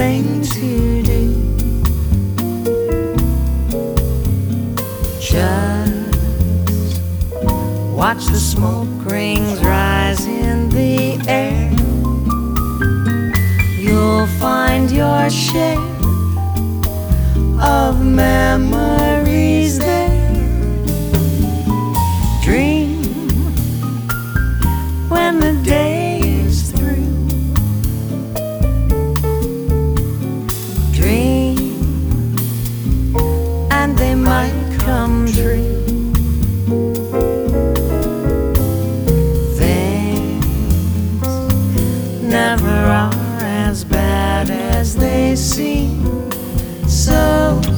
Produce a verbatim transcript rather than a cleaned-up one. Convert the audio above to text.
thing to do. Just watch the smoke rings rise in the air. You'll find your share of memories there. Dream when the day is through. Dream and they might come true. Things never are as bad as they seem. So